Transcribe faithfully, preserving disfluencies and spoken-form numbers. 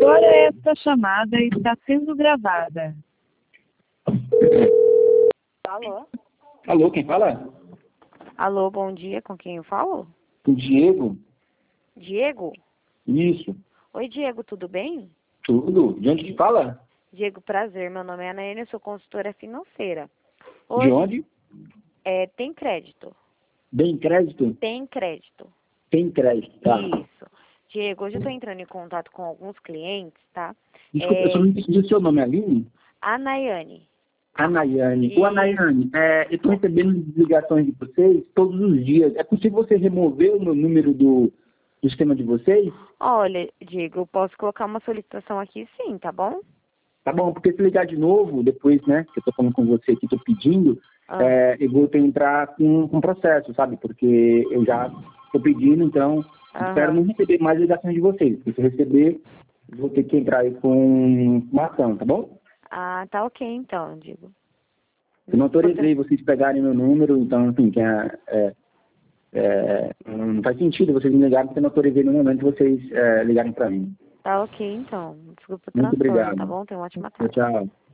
Agora esta chamada está sendo gravada. Alô? Alô, quem fala? Alô, bom dia, com quem eu falo? O Diego. Diego? Isso. Oi, Diego, tudo bem? Tudo. De onde que fala? Diego, prazer, meu nome é Anaína, eu sou consultora financeira. De Hoje, onde? É, tem crédito? Bem crédito? Tem crédito. Tem crédito, tá. Isso. Diego, hoje eu estou entrando em contato com alguns clientes, tá? Desculpa, eu só É, não entendi o seu nome, Aline? a Nayane. Anaiane. E- Ô, Anaiane, é, eu estou recebendo ligações de vocês todos os dias. É possível você remover o meu número do, do sistema de vocês? Olha, Diego, eu posso colocar uma solicitação aqui sim, tá bom? Tá bom, porque se ligar de novo, depois, né, que eu tô falando com você aqui, tô pedindo, Ah. é, eu vou ter que entrar com, com processo, sabe? Porque eu já tô pedindo, então Aham. espero não receber mais ligações de vocês. Porque se eu receber, eu vou ter que entrar aí com uma ação, tá bom? Ah, tá ok então, Diego. Eu não autorizei vocês pegarem meu número, então, enfim, que é, é, é, não faz sentido vocês me ligarem, porque eu não autorizei no momento de vocês é, ligarem para mim. Tá ok então. Desculpa o Muito transtorno, obrigado. tá bom? Tenha uma ótima tarde. Tchau.